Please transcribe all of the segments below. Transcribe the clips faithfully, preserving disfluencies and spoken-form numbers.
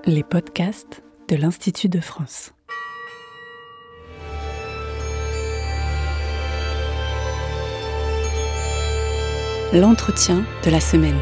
Les podcasts de l'Institut de France. L'entretien de la semaine.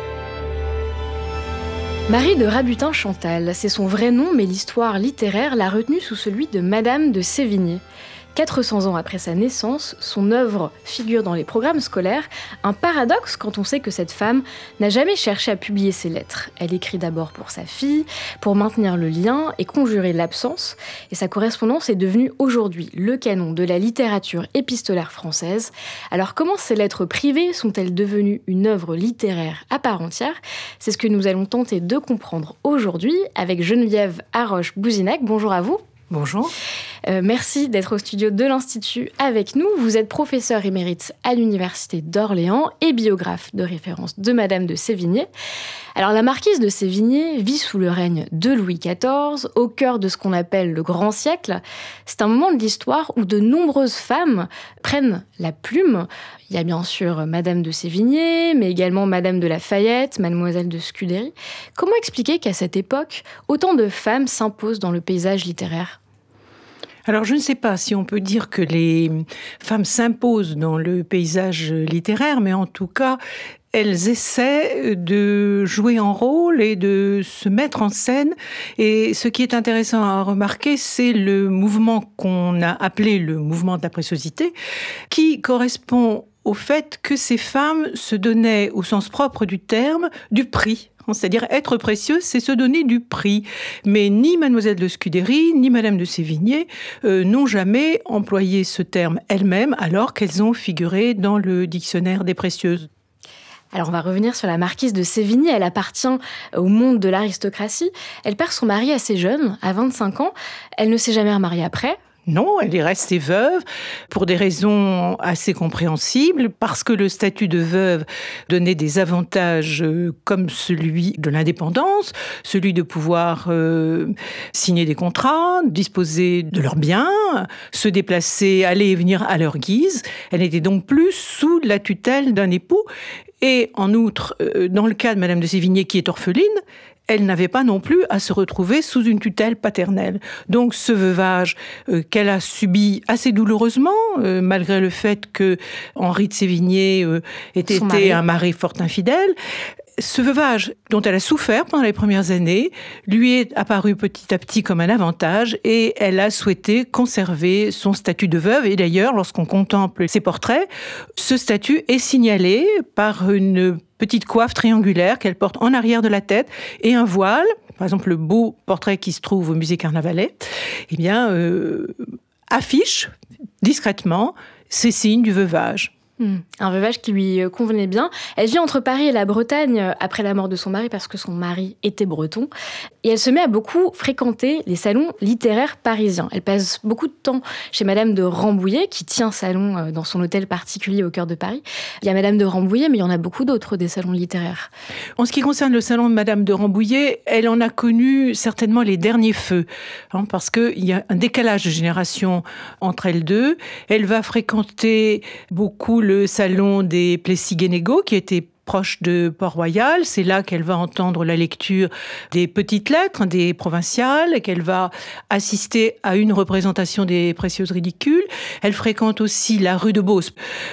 Marie de Rabutin-Chantal, c'est son vrai nom, mais l'histoire littéraire l'a retenue sous celui de Madame de Sévigné. quatre cents ans après sa naissance, son œuvre figure dans les programmes scolaires, un paradoxe quand on sait que cette femme n'a jamais cherché à publier ses lettres. Elle écrit d'abord pour sa fille, pour maintenir le lien et conjurer l'absence, et sa correspondance est devenue aujourd'hui le canon de la littérature épistolaire française. Alors comment ces lettres privées sont-elles devenues une œuvre littéraire à part entière ? C'est ce que nous allons tenter de comprendre aujourd'hui avec Geneviève Haroche-Bouzinac. Bonjour à vous. Bonjour. Euh, merci d'être au studio de l'Institut avec nous. Vous êtes professeur émérite à l'Université d'Orléans et biographe de référence de Madame de Sévigné. Alors, la marquise de Sévigné vit sous le règne de Louis quatorze, au cœur de ce qu'on appelle le grand siècle. C'est un moment de l'histoire où de nombreuses femmes prennent la plume. Il y a bien sûr Madame de Sévigné, mais également Madame de Lafayette, Mademoiselle de Scudéry. Comment expliquer qu'à cette époque, autant de femmes s'imposent dans le paysage littéraire ? Alors, je ne sais pas si on peut dire que les femmes s'imposent dans le paysage littéraire, mais en tout cas, elles essaient de jouer un rôle et de se mettre en scène. Et ce qui est intéressant à remarquer, c'est le mouvement qu'on a appelé le mouvement de la préciosité, qui correspond au fait que ces femmes se donnaient, au sens propre du terme, du prix. C'est-à-dire être précieuse, c'est se donner du prix. Mais ni Mademoiselle de Scudéry, ni Madame de Sévigné euh, n'ont jamais employé ce terme elles-mêmes, alors qu'elles ont figuré dans le dictionnaire des précieuses. Alors on va revenir sur la marquise de Sévigné. Elle appartient au monde de l'aristocratie. Elle perd son mari assez jeune, à vingt-cinq ans. Elle ne s'est jamais remariée après. Non, elle est restée veuve pour des raisons assez compréhensibles, parce que le statut de veuve donnait des avantages comme celui de l'indépendance, celui de pouvoir euh, signer des contrats, disposer de leurs biens, se déplacer, aller et venir à leur guise. Elle n'était donc plus sous la tutelle d'un époux. Et en outre, euh, dans le cas de Madame de Sévigné qui est orpheline, elle n'avait pas non plus à se retrouver sous une tutelle paternelle. Donc ce veuvage euh, qu'elle a subi assez douloureusement, euh, malgré le fait que Henri de Sévigné euh, était mari. un mari fort infidèle, ce veuvage dont elle a souffert pendant les premières années lui est apparu petit à petit comme un avantage et elle a souhaité conserver son statut de veuve. Et d'ailleurs, lorsqu'on contemple ses portraits, ce statut est signalé par une petite coiffe triangulaire qu'elle porte en arrière de la tête et un voile. Par exemple, le beau portrait qui se trouve au musée Carnavalet, eh bien, euh, affiche discrètement ces signes du veuvage. Mmh. Un veuvage qui lui convenait bien. Elle vit entre Paris et la Bretagne après la mort de son mari parce que son mari était breton. Et elle se met à beaucoup fréquenter les salons littéraires parisiens. Elle passe beaucoup de temps chez Madame de Rambouillet, qui tient salon dans son hôtel particulier au cœur de Paris. Il y a Madame de Rambouillet, mais il y en a beaucoup d'autres des salons littéraires. En ce qui concerne le salon de Madame de Rambouillet, elle en a connu certainement les derniers feux, hein, parce qu'il y a un décalage de génération entre elles deux. Elle va fréquenter beaucoup le salon des Plessis-Guénégaud, qui était proche de Port-Royal. C'est là qu'elle va entendre la lecture des petites lettres, des provinciales, et qu'elle va assister à une représentation des Précieuses ridicules. Elle fréquente aussi la rue de Beauce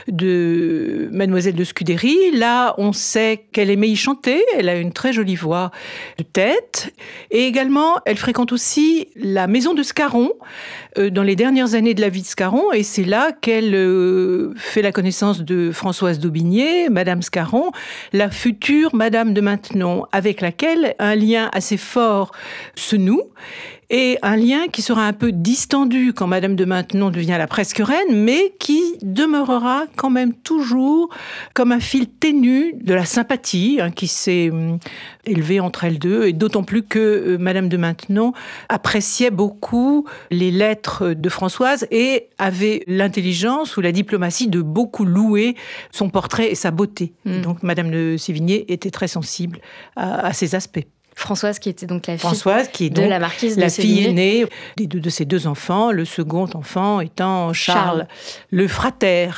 de Mademoiselle de Scudéry. Là, on sait qu'elle aimait y chanter. Elle a une très jolie voix de tête. Et également, elle fréquente aussi la maison de Scarron euh, dans les dernières années de la vie de Scarron. Et c'est là qu'elle euh, fait la connaissance de Françoise d'Aubigné, Madame Scarron, la future Madame de Maintenon, avec laquelle un lien assez fort se noue, et un lien qui sera un peu distendu quand Madame de Maintenon devient la presque reine, mais qui demeurera quand même toujours comme un fil ténu de la sympathie hein, qui s'est élevé entre elles deux, et d'autant plus que euh, Madame de Maintenon appréciait beaucoup les lettres de Françoise et avait l'intelligence ou la diplomatie de beaucoup louer son portrait et sa beauté. Mmh. Donc Madame de Sévigné était très sensible à, à ces aspects. Françoise, qui était donc la fille Françoise, qui est de la marquise de la Sévigné. fille aînée des deux de ses deux enfants, le second enfant étant Charles, Charles. le frater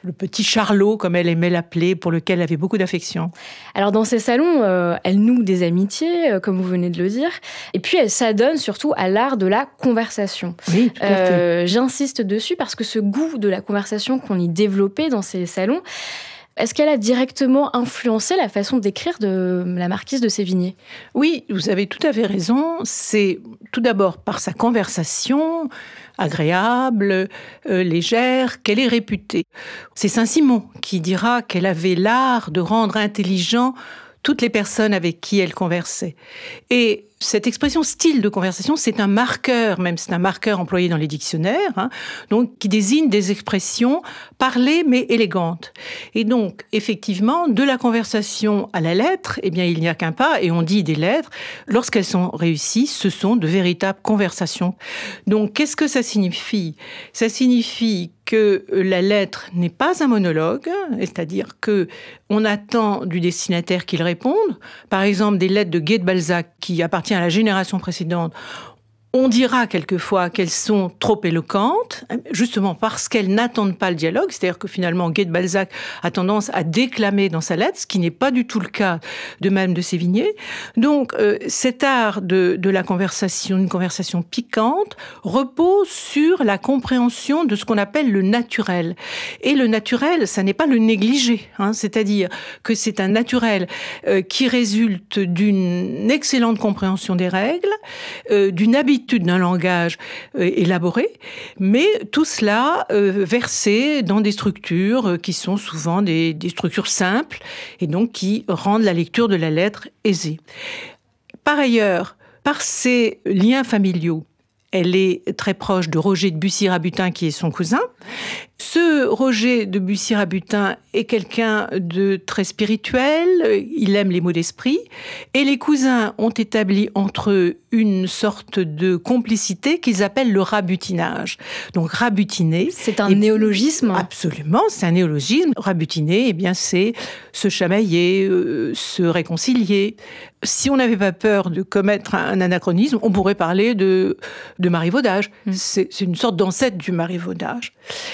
le petit Charlot, comme elle aimait l'appeler, pour lequel elle avait beaucoup d'affection. Alors dans ces salons, euh, elle noue des amitiés, euh, comme vous venez de le dire, et puis elle s'adonne surtout à l'art de la conversation. Oui, tout à fait. Euh, j'insiste dessus parce que ce goût de la conversation qu'on y développait dans ces salons, est-ce qu'elle a directement influencé la façon d'écrire de la marquise de Sévigné ? Oui, vous avez tout à fait raison. C'est tout d'abord par sa conversation agréable, euh, légère, qu'elle est réputée. C'est Saint-Simon qui dira qu'elle avait l'art de rendre intelligent toutes les personnes avec qui elle conversait. Et cette expression style de conversation, c'est un marqueur, même c'est un marqueur employé dans les dictionnaires, hein, donc qui désigne des expressions parlées mais élégantes. Et donc, effectivement, de la conversation à la lettre, eh bien, il n'y a qu'un pas, et on dit des lettres. Lorsqu'elles sont réussies, ce sont de véritables conversations. Donc, qu'est-ce que ça signifie ? Ça signifie que la lettre n'est pas un monologue, c'est-à-dire que on attend du destinataire qu'il réponde. Par exemple, des lettres de Guy de Balzac qui appartient à la génération précédente, on dira quelquefois qu'elles sont trop éloquentes, justement parce qu'elles n'attendent pas le dialogue. C'est-à-dire que finalement, Guy de Balzac a tendance à déclamer dans sa lettre, ce qui n'est pas du tout le cas de Madame de Sévigné. Donc, euh, cet art de, de la conversation, une conversation piquante, repose sur la compréhension de ce qu'on appelle le naturel. Et le naturel, ça n'est pas le négligé, hein, c'est-à-dire que c'est un naturel euh, qui résulte d'une excellente compréhension des règles, euh, d'une habitude d'un langage euh, élaboré, mais tout cela euh, versé dans des structures euh, qui sont souvent des, des structures simples et donc qui rendent la lecture de la lettre aisée. Par ailleurs, par ses liens familiaux, elle est très proche de Roger de Bussy-Rabutin, qui est son cousin. Ce Roger de Bussy-Rabutin est quelqu'un de très spirituel, il aime les mots d'esprit, et les cousins ont établi entre eux une sorte de complicité qu'ils appellent le rabutinage. Donc rabutiner... C'est un et, néologisme. Absolument, c'est un néologisme. Rabutiner, eh bien, c'est se chamailler, euh, se réconcilier. Si on n'avait pas peur de commettre un anachronisme, on pourrait parler de, de marivaudage. Mmh. C'est, c'est une sorte d'ancêtre du marivaudage.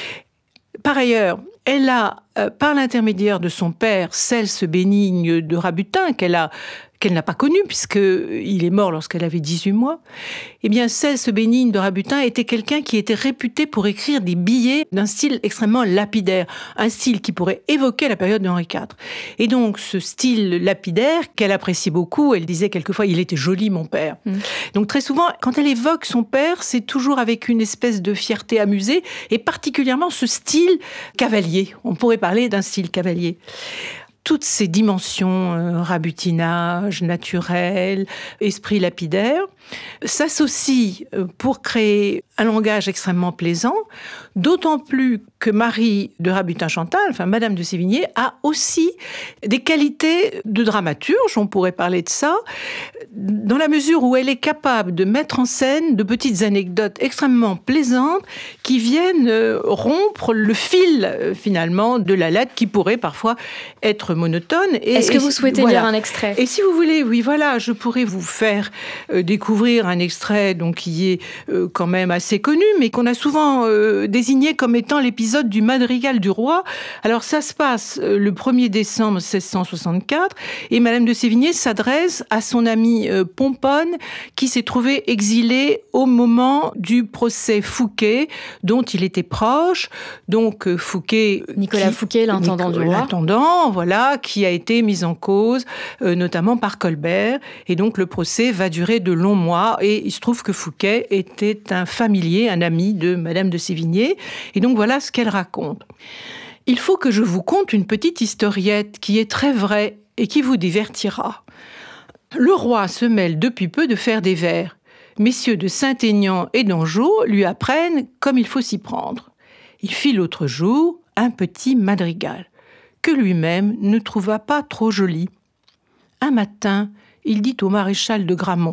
Par ailleurs, elle a, euh, par l'intermédiaire de son père, Celse Bénigne de Rabutin, qu'elle a qu'elle n'a pas connu, puisqu'il est mort lorsqu'elle avait dix-huit mois, eh bien, Celse Bénigne de Rabutin était quelqu'un qui était réputé pour écrire des billets d'un style extrêmement lapidaire, un style qui pourrait évoquer la période de Henri quatre. Et donc, ce style lapidaire, qu'elle appréciait beaucoup, elle disait quelquefois « il était joli, mon père mmh. ». Donc, très souvent, quand elle évoque son père, c'est toujours avec une espèce de fierté amusée, et particulièrement ce style cavalier. On pourrait parler d'un style cavalier. Toutes ces dimensions, euh, rabutinage, naturel, esprit lapidaire, s'associent pour créer un langage extrêmement plaisant, d'autant plus que Marie de Rabutin-Chantal, enfin Madame de Sévigné, a aussi des qualités de dramaturge, on pourrait parler de ça, dans la mesure où elle est capable de mettre en scène de petites anecdotes extrêmement plaisantes qui viennent rompre le fil, finalement, de la lettre qui pourrait parfois être monotone. Et, Est-ce que vous souhaitez voilà. lire un extrait ? Et si vous voulez, oui, voilà, je pourrais vous faire euh, découvrir un extrait donc, qui est euh, quand même assez connu, mais qu'on a souvent euh, désigné comme étant l'épisode du Madrigal du Roi. Alors ça se passe euh, le premier décembre seize cent soixante-quatre, et Madame de Sévigné s'adresse à son amie euh, Pomponne, qui s'est trouvée exilée au moment du procès Fouquet, dont il était proche. Donc euh, Fouquet... Nicolas qui, Fouquet, l'intendant Nicolas, du roi. L'intendant, voilà, qui a été mis en cause, euh, notamment par Colbert. Et donc le procès va durer de longs mois, et il se trouve que Fouquet était un familier, un ami de Madame de Sévigné. Et donc voilà ce qu'elle raconte. Il faut que je vous conte une petite historiette qui est très vraie et qui vous divertira. Le roi se mêle depuis peu de faire des vers. Messieurs de Saint-Aignan et d'Anjou lui apprennent comme il faut s'y prendre. Il fit l'autre jour un petit madrigal, que lui-même ne trouva pas trop joli. Un matin, il dit au maréchal de Gramont: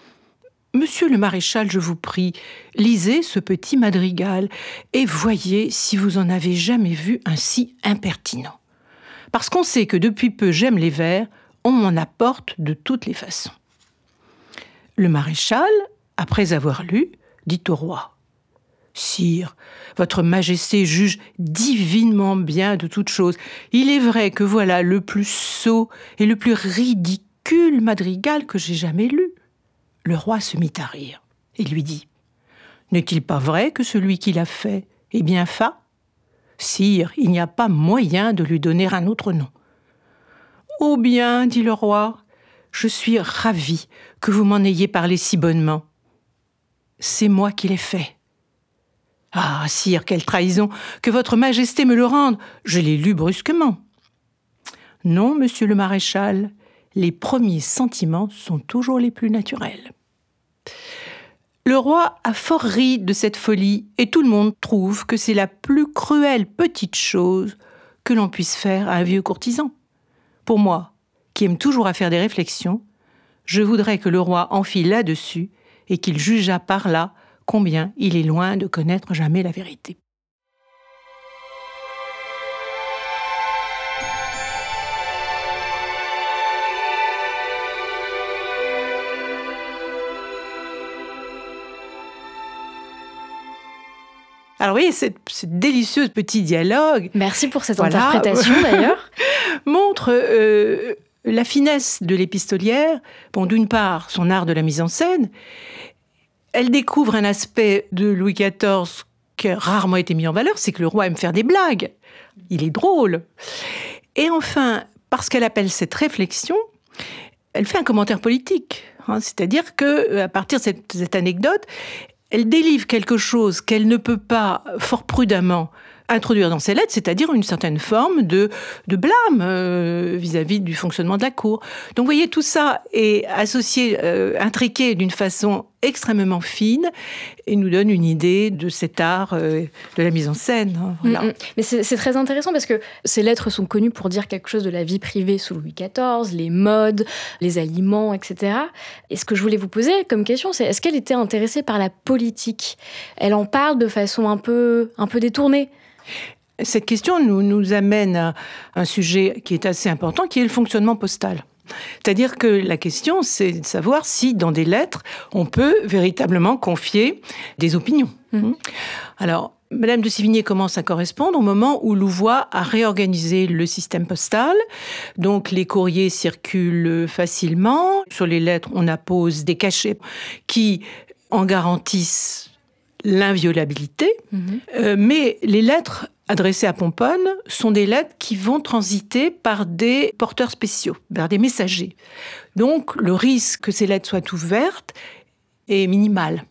« Monsieur le maréchal, je vous prie, lisez ce petit madrigal et voyez si vous en avez jamais vu un si impertinent. Parce qu'on sait que depuis peu j'aime les vers, on m'en apporte de toutes les façons. » Le maréchal, après avoir lu, dit au roi: « Sire, votre majesté juge divinement bien de toutes choses. Il est vrai que voilà le plus sot et le plus ridicule madrigal que j'ai jamais lu. » Le roi se mit à rire et lui dit « N'est-il pas vrai que celui qui l'a fait est bien fat ? Sire, il n'y a pas moyen de lui donner un autre nom. »« Oh bien, dit le roi, je suis ravi que vous m'en ayez parlé si bonnement. C'est moi qui l'ai fait. »« Ah, sire, quelle trahison, que votre majesté me le rende, je l'ai lu brusquement. »« Non, monsieur le maréchal, les premiers sentiments sont toujours les plus naturels. » Le roi a fort ri de cette folie et tout le monde trouve que c'est la plus cruelle petite chose que l'on puisse faire à un vieux courtisan. Pour moi, qui aime toujours à faire des réflexions, je voudrais que le roi en fît là-dessus et qu'il jugeât par là combien il est loin de connaître jamais la vérité. Alors oui, ce délicieux petit dialogue... Merci pour cette voilà, interprétation d'ailleurs. montre euh, la finesse de l'épistolière. Bon, d'une part, son art de la mise en scène. Elle découvre un aspect de Louis quatorze qui a rarement été mis en valeur, c'est que le roi aime faire des blagues. Il est drôle. Et enfin, parce qu'elle appelle cette réflexion, elle fait un commentaire politique. Hein, c'est-à-dire qu'à partir de cette, cette anecdote, elle délivre quelque chose qu'elle ne peut pas fort prudemment introduire dans ses lettres, c'est-à-dire une certaine forme de, de blâme euh, vis-à-vis du fonctionnement de la cour. Donc vous voyez, tout ça est associé, euh, intriqué d'une façon extrêmement fine et nous donne une idée de cet art euh, de la mise en scène. Hein, voilà. Mmh, mmh. Mais c'est, c'est très intéressant parce que ces lettres sont connues pour dire quelque chose de la vie privée sous Louis quatorze, les modes, les aliments, et cetera. Et ce que je voulais vous poser comme question, c'est est-ce qu'elle était intéressée par la politique ? Elle en parle de façon un peu, un peu détournée. Cette question nous, nous amène à un sujet qui est assez important, qui est le fonctionnement postal. C'est-à-dire que la question, c'est de savoir si, dans des lettres, on peut véritablement confier des opinions. Mmh. Alors, Madame de Sévigné commence à correspondre au moment où Louvois a réorganisé le système postal. Donc, les courriers circulent facilement. Sur les lettres, on appose des cachets qui en garantissent l'inviolabilité. Mmh. Euh, mais les lettres adressées à Pomponne sont des lettres qui vont transiter par des porteurs spéciaux, par des messagers. Donc, le risque que ces lettres soient ouvertes est minimal.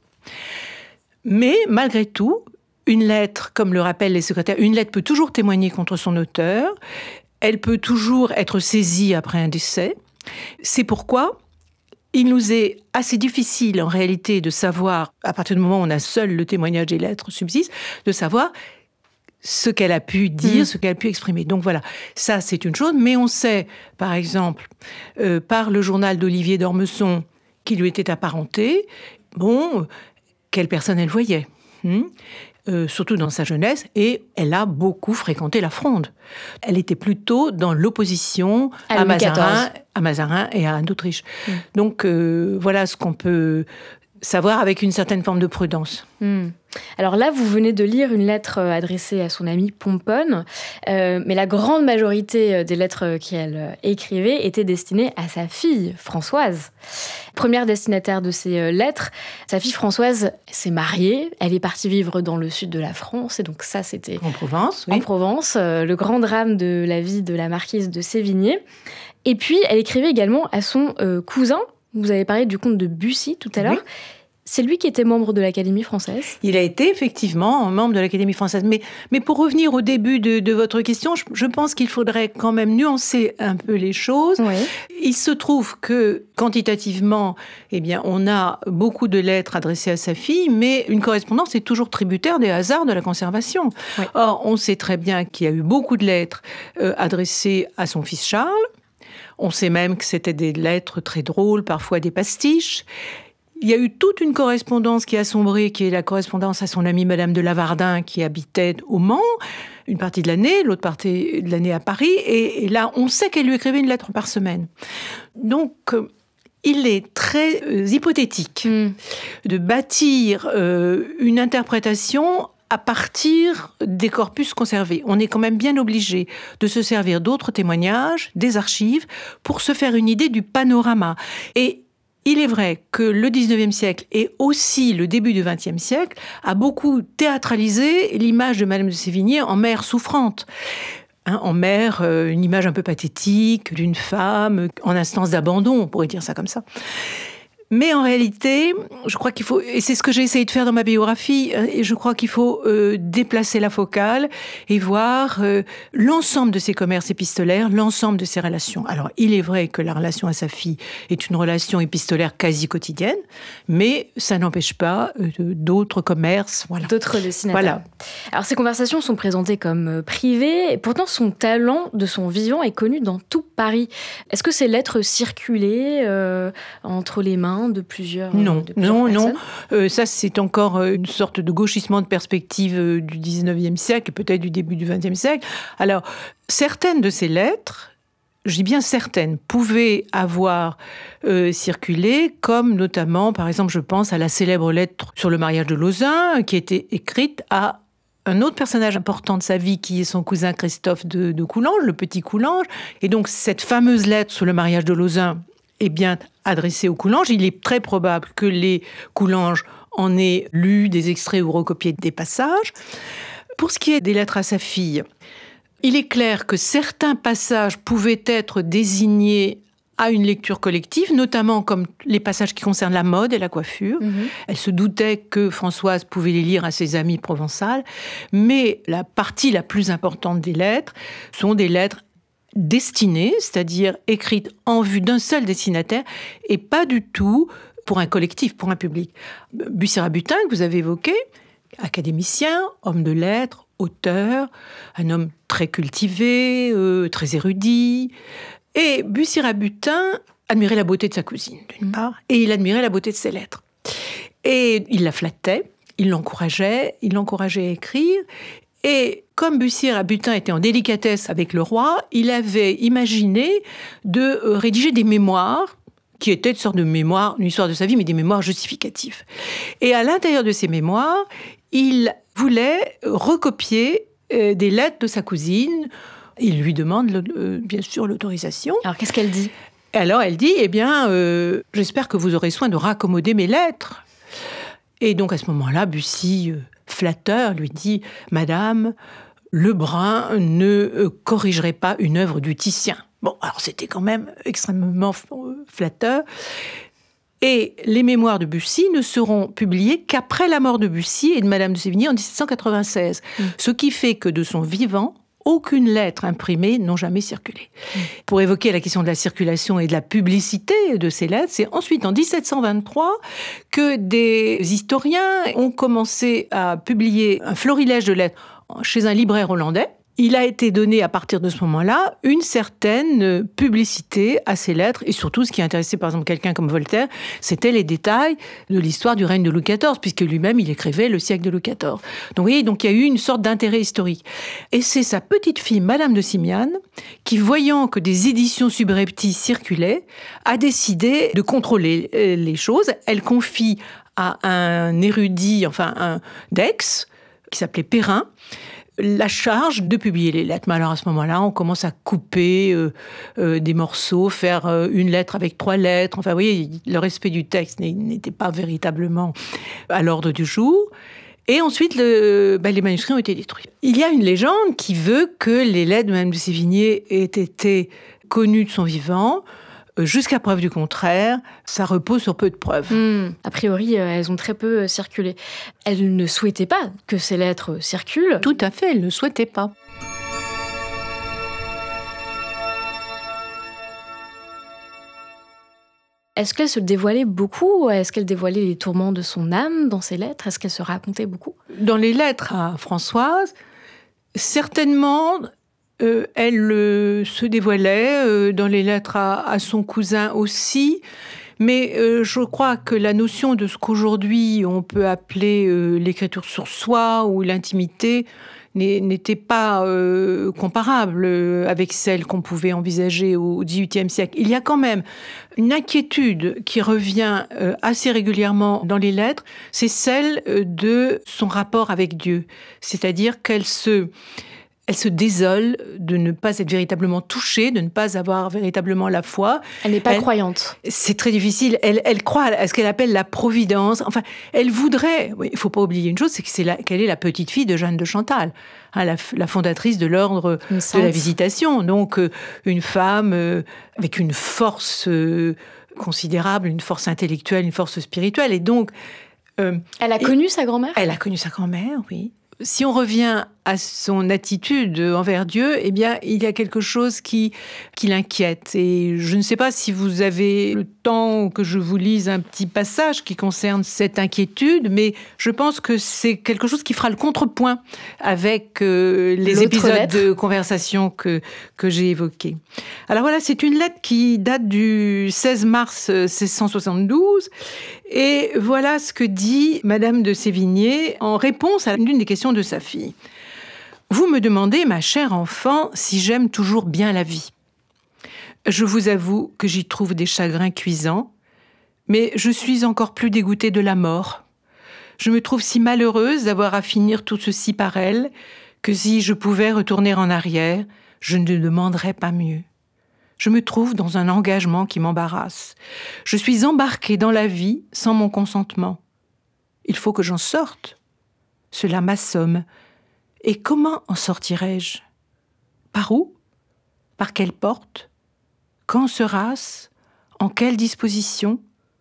Mais, malgré tout, une lettre, comme le rappellent les secrétaires, une lettre peut toujours témoigner contre son auteur, elle peut toujours être saisie après un décès. C'est pourquoi il nous est assez difficile, en réalité, de savoir, à partir du moment où on a seul le témoignage des lettres subsiste, de savoir ce qu'elle a pu dire, mmh. ce qu'elle a pu exprimer. Donc voilà, ça c'est une chose, mais on sait, par exemple, euh, par le journal d'Olivier d'Ormesson, qui lui était apparenté, bon, quelle personne elle voyait, hein euh, surtout dans sa jeunesse, et elle a beaucoup fréquenté la Fronde. Elle était plutôt dans l'opposition à, à, Mazarin, à Mazarin et à Anne d'Autriche. Mmh. Donc euh, voilà ce qu'on peut savoir avec une certaine forme de prudence. Mmh. Alors là, vous venez de lire une lettre adressée à son amie Pomponne, euh, mais la grande majorité des lettres qu'elle écrivait étaient destinées à sa fille, Françoise. Première destinataire de ces lettres, sa fille Françoise s'est mariée, elle est partie vivre dans le sud de la France, et donc ça, c'était... En Provence, oui. En Provence, euh, le grand drame de la vie de la marquise de Sévigné. Et puis, elle écrivait également à son euh, cousin. Vous avez parlé du comte de Bussy tout à l'heure. Oui. C'est lui qui était membre de l'Académie française ? Il a été effectivement membre de l'Académie française. Mais, mais pour revenir au début de, de votre question, je, je pense qu'il faudrait quand même nuancer un peu les choses. Oui. Il se trouve que, quantitativement, eh bien, on a beaucoup de lettres adressées à sa fille, mais une correspondance est toujours tributaire des hasards de la conservation. Oui. Or, on sait très bien qu'il y a eu beaucoup de lettres euh, adressées à son fils Charles. On sait même que c'était des lettres très drôles, parfois des pastiches. Il y a eu toute une correspondance qui a sombré, qui est la correspondance à son amie Madame de Lavardin, qui habitait au Mans, une partie de l'année, l'autre partie de l'année à Paris. Et, et là, on sait qu'elle lui écrivait une lettre par semaine. Donc, il est très euh, hypothétique mmh. de bâtir euh, une interprétation à partir des corpus conservés. On est quand même bien obligé de se servir d'autres témoignages, des archives, pour se faire une idée du panorama. Et il est vrai que le dix-neuvième siècle et aussi le début du vingtième siècle a beaucoup théâtralisé l'image de Madame de Sévigné en mère souffrante. Hein, en mère, euh, une image un peu pathétique d'une femme en instance d'abandon, on pourrait dire ça comme ça. Mais en réalité, je crois qu'il faut, et c'est ce que j'ai essayé de faire dans ma biographie, et je crois qu'il faut euh, déplacer la focale et voir euh, l'ensemble de ses commerces épistolaires, l'ensemble de ses relations. Alors, il est vrai que la relation à sa fille est une relation épistolaire quasi quotidienne, mais ça n'empêche pas euh, d'autres commerces. Voilà. D'autres destinataires. Voilà. Alors, ces conversations sont présentées comme privées, et pourtant son talent de son vivant est connu dans tout Paris. Est-ce que ces lettres circulaient euh, entre les mains de plusieurs Non, de plusieurs non, personnes. non. Euh, ça, c'est encore une sorte de gauchissement de perspective euh, du dix-neuvième siècle et peut-être du début du vingtième siècle. Alors, certaines de ces lettres, je dis bien certaines, pouvaient avoir euh, circulé, comme notamment, par exemple, je pense à la célèbre lettre sur le mariage de Lauzun, qui était écrite à un autre personnage important de sa vie, qui est son cousin Christophe de, de Coulanges, le petit Coulanges. Et donc, cette fameuse lettre sur le mariage de Lauzun est bien adressée aux Coulanges. Il est très probable que les Coulanges en aient lu des extraits ou recopié des passages. Pour ce qui est des lettres à sa fille, il est clair que certains passages pouvaient être désignés à une lecture collective, notamment comme les passages qui concernent la mode et la coiffure. Mmh. Elle se doutait que Françoise pouvait les lire à ses amies provençales, mais la partie la plus importante des lettres sont des lettres destinées, c'est-à-dire écrites en vue d'un seul destinataire, et pas du tout pour un collectif, pour un public. Bussy-Rabutin, que vous avez évoqué, académicien, homme de lettres, auteur, un homme très cultivé, euh, très érudit. Et Bussy-Rabutin admirait la beauté de sa cousine, d'une part, et il admirait la beauté de ses lettres. Et il la flattait, il l'encourageait, il l'encourageait à écrire. Et comme Bussy-Rabutin était en délicatesse avec le roi, il avait imaginé de rédiger des mémoires, qui étaient une sorte de mémoire, une histoire de sa vie, mais des mémoires justificatifs. Et à l'intérieur de ces mémoires, il voulait recopier des lettres de sa cousine. Il lui demande, euh, bien sûr, l'autorisation. Alors, qu'est-ce qu'elle dit ? Alors, elle dit, eh bien, euh, j'espère que vous aurez soin de raccommoder mes lettres. Et donc, à ce moment-là, Bussy, euh, flatteur, lui dit, Madame, Lebrun ne euh, corrigerait pas une œuvre du Titien. Bon, alors, c'était quand même extrêmement flatteur. Et les mémoires de Bussy ne seront publiées qu'après la mort de Bussy et de Madame de Sévigné en dix-sept cent quatre-vingt-seize. Mmh. Ce qui fait que de son vivant, aucune lettre imprimée n'ont jamais circulé. Mmh. Pour évoquer la question de la circulation et de la publicité de ces lettres, c'est ensuite en dix-sept cent vingt-trois que des historiens ont commencé à publier un florilège de lettres chez un libraire hollandais. Il a été donné à partir de ce moment-là une certaine publicité à ces lettres, et surtout ce qui intéressait par exemple quelqu'un comme Voltaire, c'était les détails de l'histoire du règne de Louis quatorze, puisque lui-même il écrivait le siècle de Louis quatorze. Donc vous voyez, donc il y a eu une sorte d'intérêt historique. Et c'est sa petite fille, Madame de Simiane, qui, voyant que des éditions subreptices circulaient, a décidé de contrôler les choses. Elle confie à un érudit, enfin un d'Aix, qui s'appelait Perrin, la charge de publier les lettres. Mais alors à ce moment-là, on commence à couper euh, euh, des morceaux, faire euh, une lettre avec trois lettres. Enfin, vous voyez, le respect du texte n'était pas véritablement à l'ordre du jour. Et ensuite, le, ben, les manuscrits ont été détruits. Il y a une légende qui veut que les lettres de Madame de Sévigné aient été connues de son vivant. Jusqu'à preuve du contraire, ça repose sur peu de preuves. Mmh. A priori, elles ont très peu circulé. Elle ne souhaitait pas que ces lettres circulent. Tout à fait, elle ne souhaitait pas. Est-ce qu'elle se dévoilait beaucoup ? Est-ce qu'elle dévoilait les tourments de son âme dans ses lettres ? Est-ce qu'elle se racontait beaucoup ? Dans les lettres à Françoise, certainement... Euh, elle euh, se dévoilait euh, dans les lettres à, à son cousin aussi, mais euh, je crois que la notion de ce qu'aujourd'hui on peut appeler euh, l'écriture sur soi ou l'intimité n'était pas euh, comparable avec celle qu'on pouvait envisager au dix-huitième siècle. Il y a quand même une inquiétude qui revient euh, assez régulièrement dans les lettres, c'est celle de son rapport avec Dieu. C'est-à-dire qu'elle se... Elle se désole de ne pas être véritablement touchée, de ne pas avoir véritablement la foi. Elle n'est pas elle, croyante. C'est très difficile. Elle, elle croit à ce qu'elle appelle la providence. Enfin, elle voudrait... Oui, il ne faut pas oublier une chose, c'est que c'est la, qu'elle est la petite fille de Jeanne de Chantal, hein, la, la fondatrice de l'ordre de la Visitation. Donc, euh, une femme euh, avec une force euh, considérable, une force intellectuelle, une force spirituelle. Et donc... Euh, elle a connu sa grand-mère ? Elle a connu sa grand-mère, oui. Si on revient à son attitude envers Dieu, eh bien, il y a quelque chose qui, qui l'inquiète. Et je ne sais pas si vous avez le temps que je vous lise un petit passage qui concerne cette inquiétude, mais je pense que c'est quelque chose qui fera le contrepoint avec euh, les L'autre épisodes lettre. de conversation que, que j'ai évoqués. Alors voilà, c'est une lettre qui date du seize mars seize cent soixante-douze. Et voilà ce que dit Madame de Sévigné en réponse à l'une des questions de sa fille. Vous me demandez, ma chère enfant, si j'aime toujours bien la vie. Je vous avoue que j'y trouve des chagrins cuisants, mais je suis encore plus dégoûtée de la mort. Je me trouve si malheureuse d'avoir à finir tout ceci par elle, que si je pouvais retourner en arrière, je ne demanderais pas mieux. Je me trouve dans un engagement qui m'embarrasse. Je suis embarquée dans la vie sans mon consentement. Il faut que j'en sorte. Cela m'assomme. Et comment en sortirai-je ? Par où ? Par quelle porte ? Quand sera-ce ? En quelle disposition ?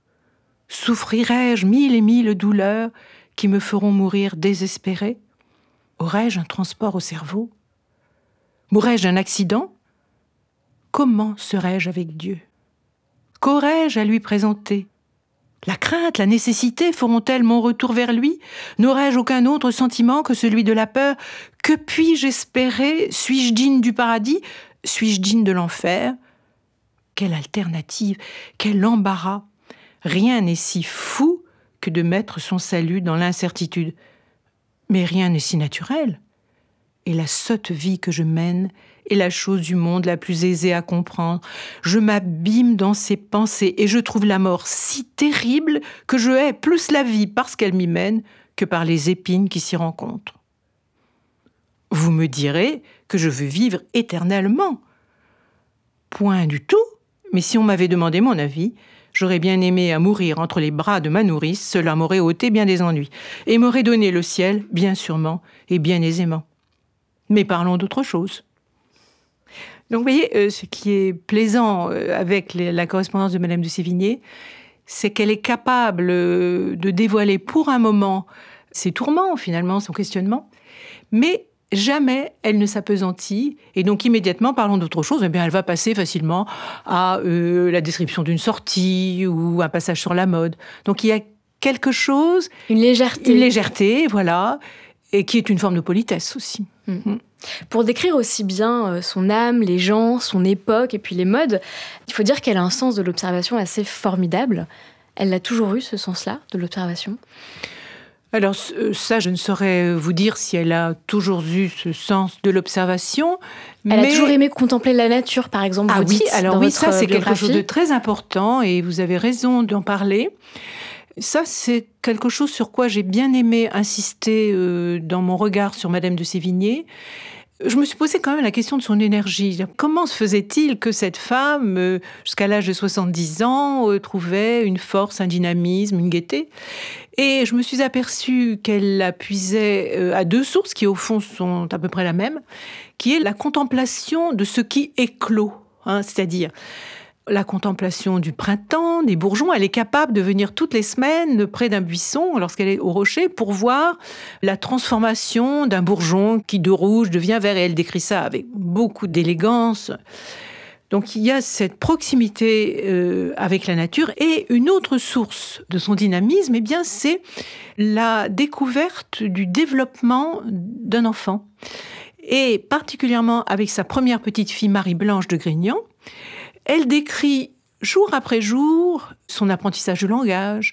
Souffrirai-je mille et mille douleurs qui me feront mourir désespérée ? Aurais-je un transport au cerveau ? Mourrais-je d'un accident ? Comment serais-je avec Dieu ? Qu'aurais-je à lui présenter ? La crainte, la nécessité feront-elles mon retour vers lui ? N'aurais-je aucun autre sentiment que celui de la peur ? Que puis-je espérer ? Suis-je digne du paradis ? Suis-je digne de l'enfer ? Quelle alternative ? Quel embarras ? Rien n'est si fou que de mettre son salut dans l'incertitude. Mais rien n'est si naturel. Et la sotte vie que je mène est la chose du monde la plus aisée à comprendre. Je m'abîme dans ses pensées et je trouve la mort si terrible que je hais plus la vie parce qu'elle m'y mène que par les épines qui s'y rencontrent. Vous me direz que je veux vivre éternellement. Point du tout, mais si on m'avait demandé mon avis, j'aurais bien aimé à mourir entre les bras de ma nourrice, cela m'aurait ôté bien des ennuis et m'aurait donné le ciel, bien sûrement et bien aisément. Mais parlons d'autre chose. Donc, vous voyez, euh, ce qui est plaisant euh, avec les, la correspondance de Madame de Sévigné, c'est qu'elle est capable euh, de dévoiler pour un moment ses tourments, finalement, son questionnement, mais jamais elle ne s'appesantit. Et donc, immédiatement, parlons d'autre chose, eh bien, elle va passer facilement à euh, la description d'une sortie ou un passage sur la mode. Donc, il y a quelque chose... Une légèreté. Une légèreté, voilà, et qui est une forme de politesse aussi. Mmh. Mmh. Pour décrire aussi bien son âme, les gens, son époque et puis les modes, il faut dire qu'elle a un sens de l'observation assez formidable. Elle a toujours eu ce sens-là, de l'observation ? Alors ça, je ne saurais vous dire si elle a toujours eu ce sens de l'observation. Elle mais... a toujours aimé contempler la nature, par exemple. Ah vous oui, dites, alors dans oui, votre ça c'est biographie. quelque chose de très important et vous avez raison d'en parler. Ça, c'est quelque chose sur quoi j'ai bien aimé insister euh, dans mon regard sur Madame de Sévigné. Je me suis posé quand même la question de son énergie. Comment se faisait-il que cette femme, euh, jusqu'à l'âge de soixante-dix ans, euh, trouvait une force, un dynamisme, une gaieté ? Et je me suis aperçue qu'elle la puisait euh, à deux sources qui, au fond, sont à peu près la même, qui est la contemplation de ce qui éclot, hein, c'est-à-dire la contemplation du printemps, des bourgeons. Elle est capable de venir toutes les semaines près d'un buisson, lorsqu'elle est au rocher, pour voir la transformation d'un bourgeon qui, de rouge, devient vert. Et elle décrit ça avec beaucoup d'élégance. Donc, il y a cette proximité euh, avec la nature. Et une autre source de son dynamisme, eh bien, c'est la découverte du développement d'un enfant. Et particulièrement avec sa première petite fille, Marie-Blanche de Grignan, elle décrit jour après jour son apprentissage du langage,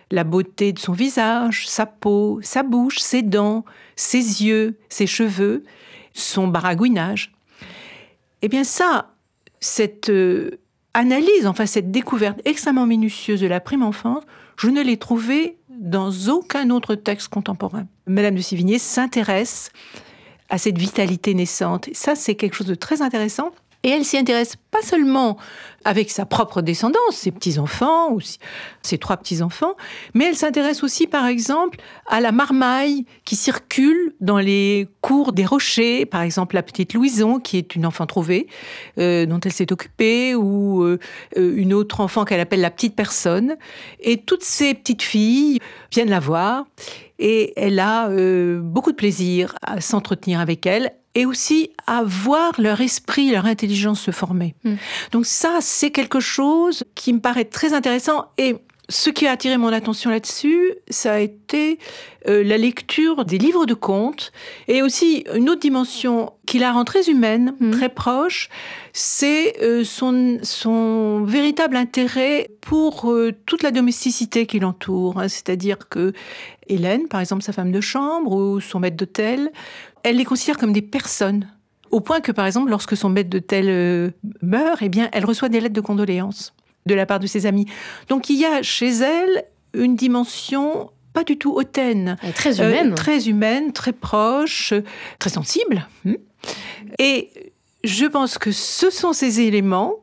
la beauté de son visage, sa peau, sa bouche, ses dents, ses yeux, ses cheveux, son baragouinage. Eh bien ça, cette euh, analyse, enfin cette découverte extrêmement minutieuse de la prime enfance, je ne l'ai trouvée dans aucun autre texte contemporain. Madame de Sévigné s'intéresse à cette vitalité naissante. Ça, c'est quelque chose de très intéressant. Et elle s'y intéresse pas seulement avec sa propre descendance, ses petits-enfants, ou ses trois petits-enfants, mais elle s'intéresse aussi, par exemple, à la marmaille qui circule dans les cours des rochers, par exemple la petite Louison, qui est une enfant trouvée, euh, dont elle s'est occupée, ou euh, une autre enfant qu'elle appelle la petite personne. Et toutes ces petites filles viennent la voir, et elle a euh, beaucoup de plaisir à s'entretenir avec elle, et aussi à voir leur esprit, leur intelligence se former. Mmh. Donc ça, c'est quelque chose qui me paraît très intéressant. Et ce qui a attiré mon attention là-dessus, ça a été euh, la lecture des livres de contes, et aussi une autre dimension qui la rend très humaine, mmh. très proche, c'est euh, son, son véritable intérêt pour euh, toute la domesticité qui l'entoure. Hein. C'est-à-dire que Hélène, par exemple, sa femme de chambre, ou son maître d'hôtel, elle les considère comme des personnes, au point que, par exemple, lorsque son maître d'hôtel euh, meurt, eh bien, elle reçoit des lettres de condoléances de la part de ses amis. Donc, il y a chez elle une dimension pas du tout hautaine. Elle est très humaine. Euh, très humaine, très proche, très sensible. Et je pense que ce sont ces éléments,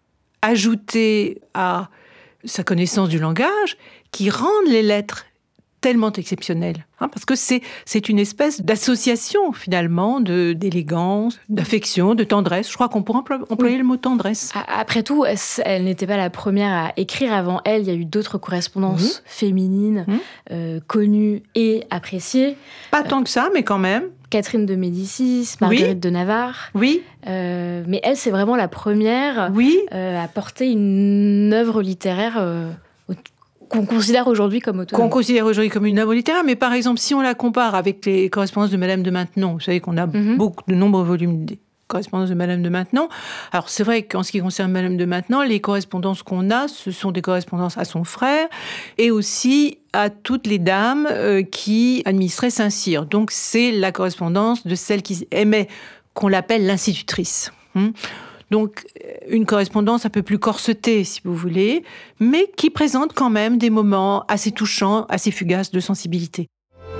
ajoutés à sa connaissance du langage, qui rendent les lettres tellement exceptionnel, hein, parce que c'est, c'est une espèce d'association, finalement, de, d'élégance, d'affection, de tendresse. Je crois qu'on pourrait employer, employer oui. le mot tendresse. Après tout, elle, elle n'était pas la première à écrire. Avant elle, il y a eu d'autres correspondances mmh. féminines, mmh. euh, connues et appréciées. Pas tant que ça, mais quand même. Catherine de Médicis, Marguerite oui. de Navarre. Oui. Euh, mais elle, c'est vraiment la première oui. euh, à porter une œuvre littéraire euh, qu'on considère aujourd'hui comme autonome. Qu'on considère aujourd'hui comme une œuvre littéraire, mais par exemple, si on la compare avec les correspondances de Madame de Maintenon, vous savez qu'on a mm-hmm. beaucoup de nombreux volumes des correspondances de Madame de Maintenon. Alors, c'est vrai qu'en ce qui concerne Madame de Maintenon, les correspondances qu'on a, ce sont des correspondances à son frère et aussi à toutes les dames euh, qui administraient Saint-Cyr. Donc, c'est la correspondance de celle qui aimait qu'on l'appelle l'institutrice. Hum Donc, une correspondance un peu plus corsetée, si vous voulez, mais qui présente quand même des moments assez touchants, assez fugaces de sensibilité.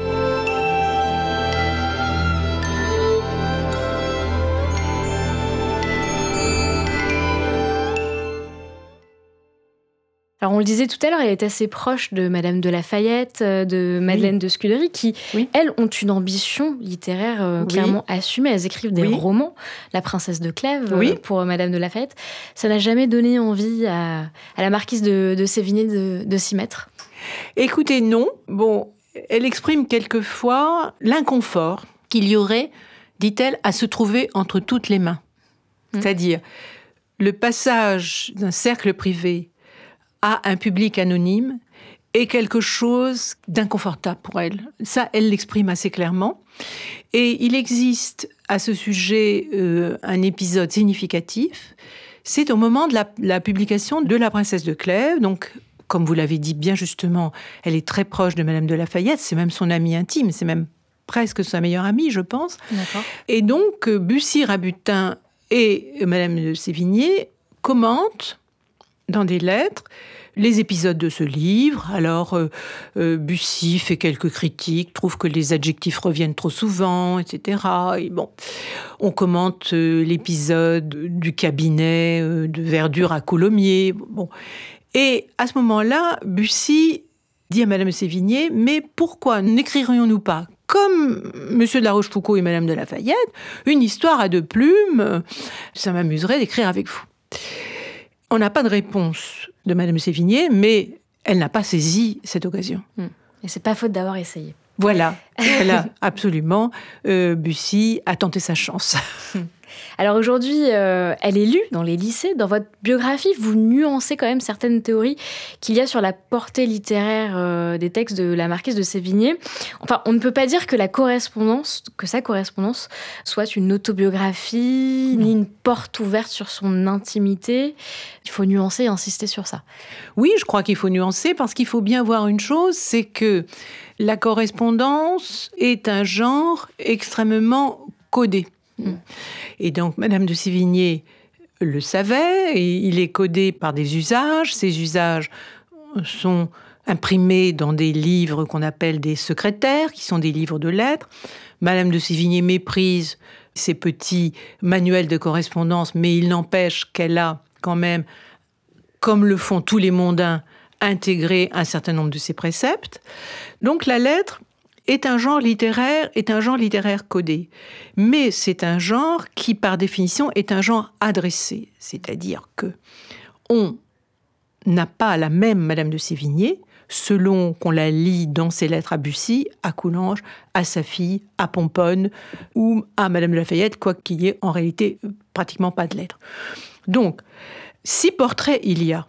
Alors, on le disait tout à l'heure, elle est assez proche de Madame de Lafayette, de Madeleine oui. de Scudery, qui, oui. elles, ont une ambition littéraire euh, oui. clairement assumée. Elles écrivent des oui. romans, La Princesse de Clèves, oui. euh, pour Madame de Lafayette. Ça n'a jamais donné envie à, à la marquise de, de Sévigné de, de s'y mettre? Écoutez, non. Bon, elle exprime quelquefois l'inconfort qu'il y aurait, dit-elle, à se trouver entre toutes les mains. Mmh. C'est-à-dire, le passage d'un cercle privé à un public anonyme est quelque chose d'inconfortable pour elle. Ça, elle l'exprime assez clairement. Et il existe à ce sujet euh, un épisode significatif. C'est au moment de la, la publication de La Princesse de Clèves. Donc, comme vous l'avez dit bien justement, elle est très proche de Madame de Lafayette. C'est même son amie intime. C'est même presque sa meilleure amie, je pense. D'accord. Et donc, Bussy-Rabutin et Madame de Sévigné commentent dans des lettres les épisodes de ce livre. Alors, euh, euh, Bussy fait quelques critiques, trouve que les adjectifs reviennent trop souvent, et cetera. Et bon, on commente euh, l'épisode du cabinet euh, de verdure à Coulommiers. Bon. Et à ce moment-là, Bussy dit à Madame de Sévigné, mais pourquoi n'écririons-nous pas, comme Monsieur de la Rochefoucauld et Madame de Lafayette, une histoire à deux plumes? Ça m'amuserait d'écrire avec vous. On n'a pas de réponse de Madame Sévigné, mais elle n'a pas saisi cette occasion. Et c'est pas faute d'avoir essayé. Voilà, elle a absolument, euh, Bussy a tenté sa chance. Alors aujourd'hui, euh, elle est lue dans les lycées. Dans votre biographie, vous nuancez quand même certaines théories qu'il y a sur la portée littéraire euh, des textes de la marquise de Sévigné. Enfin, on ne peut pas dire que la correspondance, que sa correspondance soit une autobiographie, non. ni une porte ouverte sur son intimité. Il faut nuancer et insister sur ça. Oui, je crois qu'il faut nuancer parce qu'il faut bien voir une chose, c'est que la correspondance est un genre extrêmement codé. Mmh. Et donc, Madame de Sévigné le savait, et il est codé par des usages. Ces usages sont imprimés dans des livres qu'on appelle des secrétaires, qui sont des livres de lettres. Madame de Sévigné méprise ces petits manuels de correspondance, mais il n'empêche qu'elle a quand même, comme le font tous les mondains, intégré un certain nombre de ses préceptes. Donc la lettre est un genre littéraire, est un genre littéraire codé. Mais c'est un genre qui, par définition, est un genre adressé. C'est-à-dire que on n'a pas la même Madame de Sévigné selon qu'on la lit dans ses lettres à Bussy, à Coulanges, à sa fille, à Pomponne ou à Madame de Lafayette, quoi qu'il y ait en réalité pratiquement pas de lettres. Donc, si portrait il y a,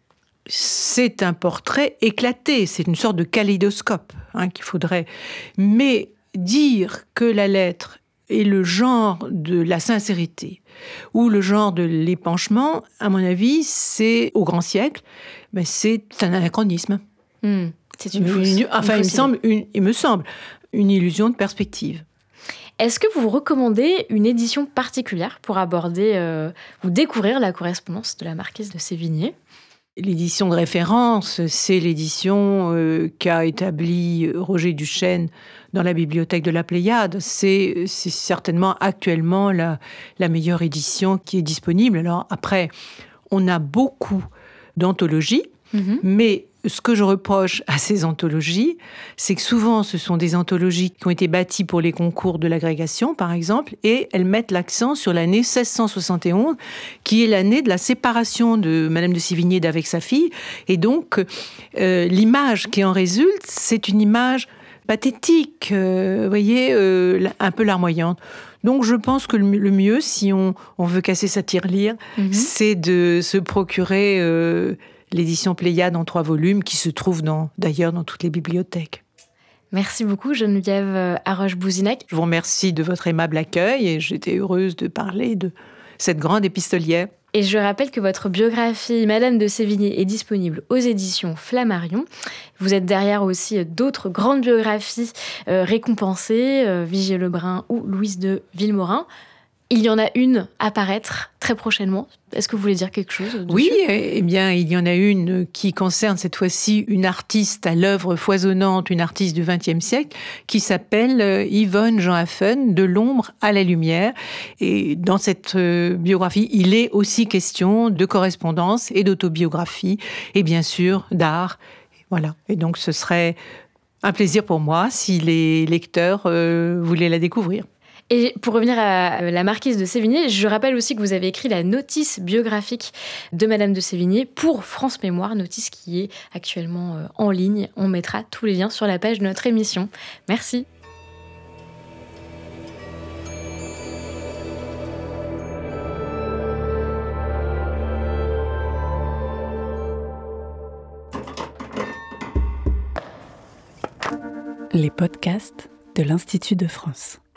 c'est un portrait éclaté, c'est une sorte de kaléidoscope hein, qu'il faudrait. Mais dire que la lettre est le genre de la sincérité ou le genre de l'épanchement, à mon avis, c'est au grand siècle, mais c'est un anachronisme. Mmh, c'est une, fausse, une Enfin, une il me semble, une, il me semble, une illusion de perspective. Est-ce que vous recommandez une édition particulière pour aborder euh, ou découvrir la correspondance de la marquise de Sévigné ? L'édition de référence, c'est l'édition euh, qu'a établie Roger Duchesne dans la bibliothèque de la Pléiade. C'est, c'est certainement actuellement la, la meilleure édition qui est disponible. Alors après, on a beaucoup d'anthologies, mmh. mais ce que je reproche à ces anthologies, c'est que souvent, ce sont des anthologies qui ont été bâties pour les concours de l'agrégation, par exemple, et elles mettent l'accent sur l'année seize cent soixante et onze, qui est l'année de la séparation de Madame de Sévigné d'avec sa fille. Et donc, euh, l'image qui en résulte, c'est une image pathétique, euh, vous voyez, euh, un peu larmoyante. Donc, je pense que le mieux, si on, on veut casser sa tirelire, mmh. c'est de se procurer... Euh, l'édition Pléiade en trois volumes qui se trouve dans, d'ailleurs dans toutes les bibliothèques. Merci beaucoup Geneviève Haroche-Bouzinec. Je vous remercie de votre aimable accueil et j'étais heureuse de parler de cette grande épistolière. Et je rappelle que votre biographie Madame de Sévigné est disponible aux éditions Flammarion. Vous êtes derrière aussi d'autres grandes biographies euh, récompensées, euh, Vigier Lebrun ou Louise de Villemorin. Il y en a une à paraître très prochainement. Est-ce que vous voulez dire quelque chose dessus ? Oui, eh bien, il y en a une qui concerne cette fois-ci une artiste à l'œuvre foisonnante, une artiste du vingtième siècle, qui s'appelle Yvonne Jean Haffen, De l'ombre à la lumière. Et dans cette biographie, il est aussi question de correspondance et d'autobiographie, et bien sûr d'art. Voilà. Et donc, ce serait un plaisir pour moi si les lecteurs euh, voulaient la découvrir. Et pour revenir à la marquise de Sévigné, je rappelle aussi que vous avez écrit la notice biographique de Madame de Sévigné pour France Mémoire, notice qui est actuellement en ligne. On mettra tous les liens sur la page de notre émission. Merci. Les podcasts de l'Institut de France.